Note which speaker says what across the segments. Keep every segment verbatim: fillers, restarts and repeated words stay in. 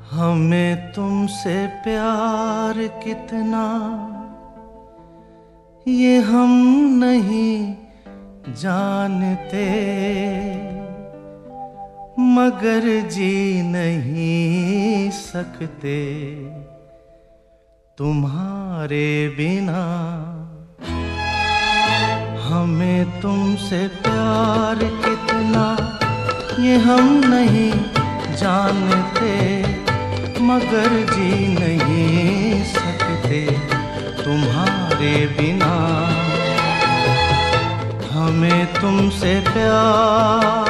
Speaker 1: हमें तुमसे प्यार कितना ये हम नहीं जानते, मगर जी नहीं सकते तुम्हारे बिना। हमें तुमसे प्यार कितना ये हम नहीं जानते, मगर जी नहीं सकते तुम्हारे बिना। हमें तुमसे प्यार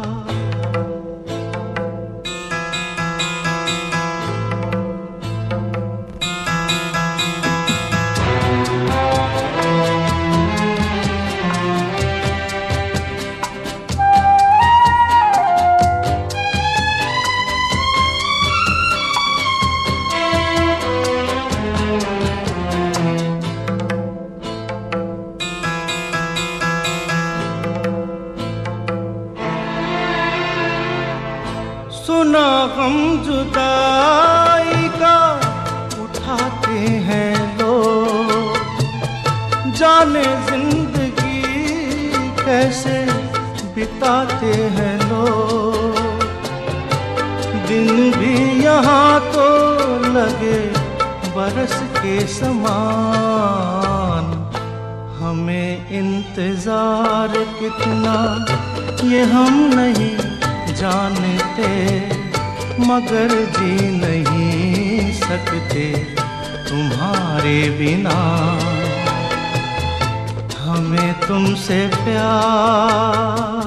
Speaker 1: सुना हम जुदाई का उठाते हैं लोग, जाने जिंदगी कैसे बिताते हैं लोग। दिन भी यहाँ तो लगे बरस के समान, हमें इंतजार कितना ये हम नहीं जानते, मगर जी नहीं सकते तुम्हारे बिना। हमें तुमसे प्यार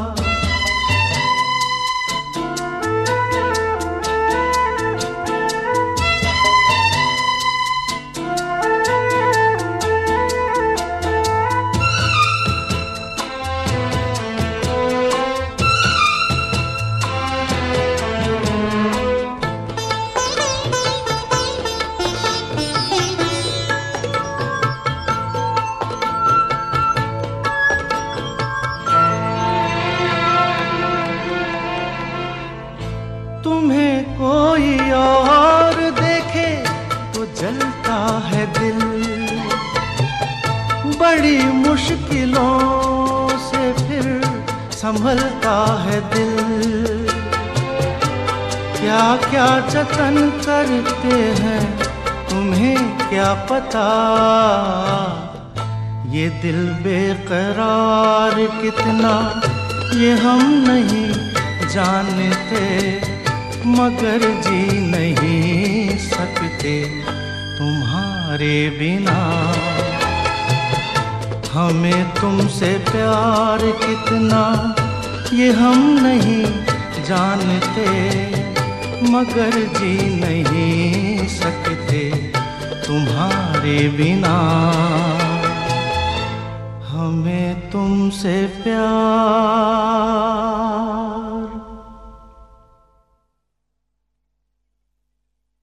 Speaker 1: तुम्हें कोई और देखे तो जलता है दिल, बड़ी मुश्किलों से फिर संभलता है दिल। क्या क्या जतन करते हैं तुम्हें क्या पता, ये दिल बेकरार कितना ये हम नहीं जानते, मगर जी नहीं सकते तुम्हारे बिना। हमें तुमसे प्यार कितना ये हम नहीं जानते, मगर जी नहीं सकते तुम्हारे बिना। हमें तुमसे प्यार